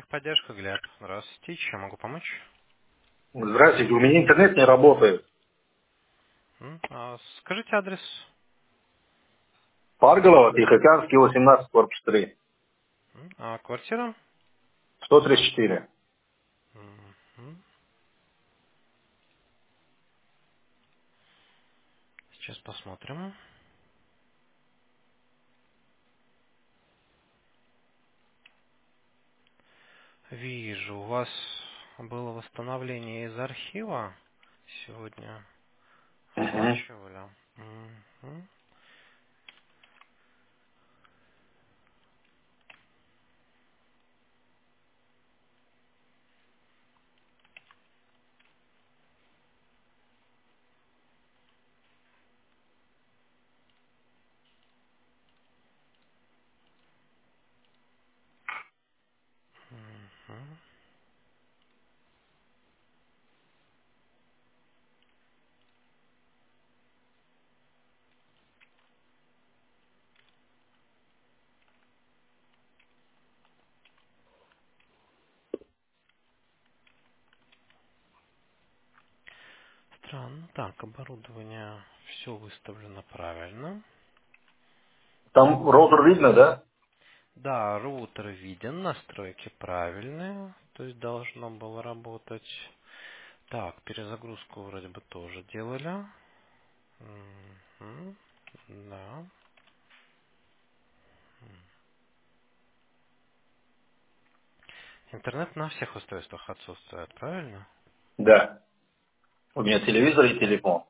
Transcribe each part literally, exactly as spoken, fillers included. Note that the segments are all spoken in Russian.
Поддержка, Глеб. Здравствуйте. Чем могу помочь? Здравствуйте, у меня интернет не работает. М, а скажите адрес. Парголова, Тихоокеанский, восемнадцать, корпус три, М, а квартира? сто тридцать четыре. Мгм. Сейчас посмотрим. Вижу, у вас было восстановление из архива. Сегодня Угу. оплачивали. Мгм. Мгм. Странно. Так, оборудование все выставлено правильно. Там роутер видно, да? Да, роутер виден, настройки правильные, то есть должно было работать. Так, перезагрузку вроде бы тоже делали. Мгм. Да. Интернет на всех устройствах отсутствует, правильно? Да. У меня телевизор и телефон.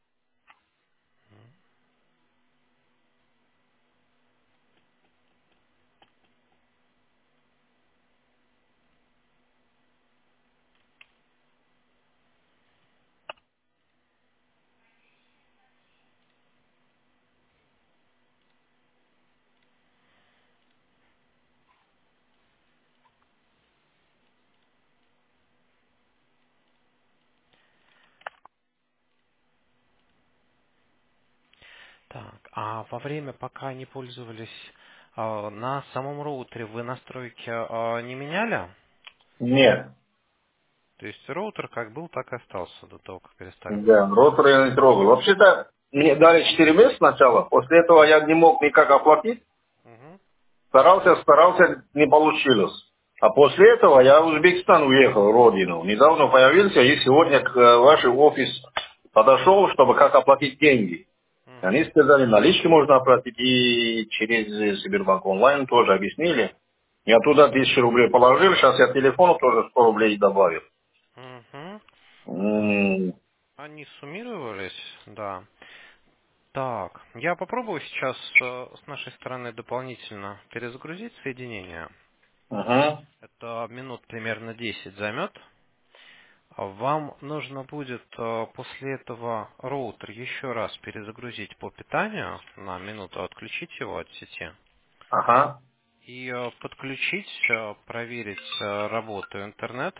Так, а во время, пока не пользовались, а, на самом роутере вы настройки а, не меняли? Нет. То есть роутер как был, так и остался до того, как перестали Да, пользоваться. роутер я не трогал. Вообще-то мне дали четыре месяца сначала. После этого я не мог никак оплатить. Мгм. Старался, старался, не получилось. А после этого я в Узбекистан уехал, в родину. Недавно появился и сегодня к э, ваш офис подошел, чтобы как оплатить деньги. Они Мгм. сказали, налички можно оплатить и через Сбербанк онлайн тоже объяснили. Я туда тысячу рублей положил, сейчас я телефону тоже сто рублей добавил. Мгм. Ну, М, они суммировались, да. Так, я попробую сейчас э, с нашей стороны дополнительно перезагрузить соединение. ага. Это минут примерно десять займет. А Вам нужно будет э, после этого роутер еще раз перезагрузить по питанию, на минуту отключить его от сети Ага. и э, подключить, э, проверить э, работу интернет.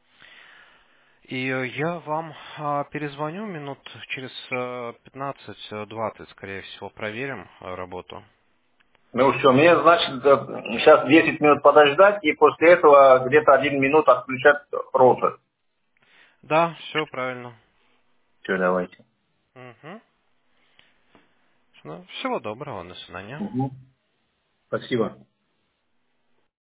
И э, я вам э, перезвоню минут через э, пятнадцать-двадцать, скорее всего, проверим э, работу. Ну что, мне значит э, сейчас десять минут подождать и после этого где-то один минут отключать роутер. Да, все правильно. Все, давайте. Угу. Ну, всего доброго, до свидания. Мгм. Спасибо.